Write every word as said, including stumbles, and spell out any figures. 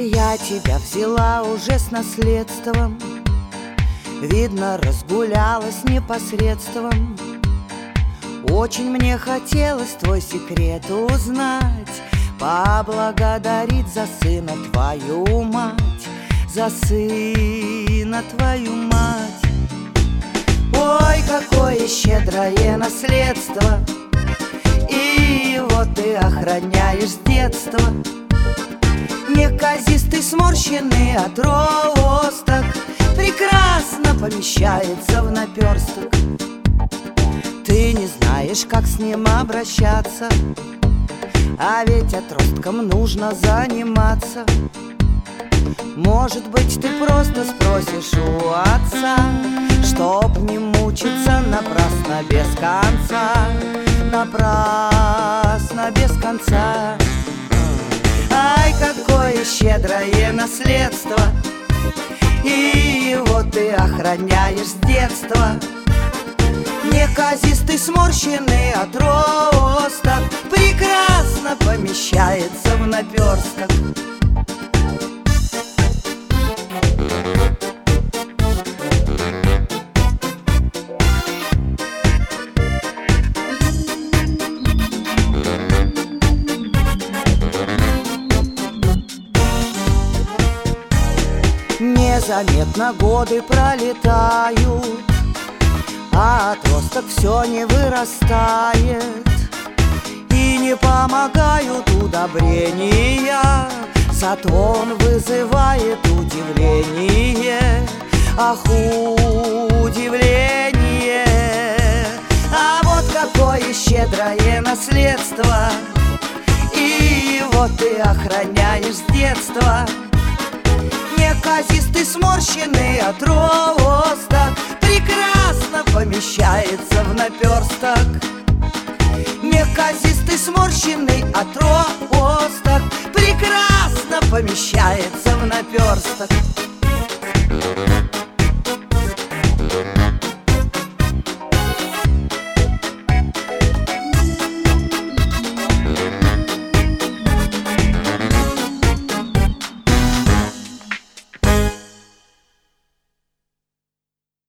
Я тебя взяла уже с наследством, видно, разгулялась непосредством. Очень мне хотелось твой секрет узнать, поблагодарить за сына твою мать, за сына твою мать. Ой, какое щедрое наследство, и его ты охраняешь с детства. Неказистый, сморщенный отросток прекрасно помещается в наперсток. Ты не знаешь, как с ним обращаться, а ведь отростком нужно заниматься. Может быть, ты просто спросишь у отца, чтоб не мучиться напрасно без конца, напрасно без конца. Ай, какое щедрое наследство, и его ты охраняешь с детства. Неказистый, сморщенный отросток прекрасно помещается в наперсток. Незаметно годы пролетают, а отросток все не вырастает, и не помогают удобрения, зато он вызывает удивление. Ах, удивление! А вот какое щедрое наследство, и его ты охраняешь с детства. Неказистый, сморщенный отросток прекрасно помещается в наперсток. Неказистый, сморщенный отросток прекрасно помещается в наперсток.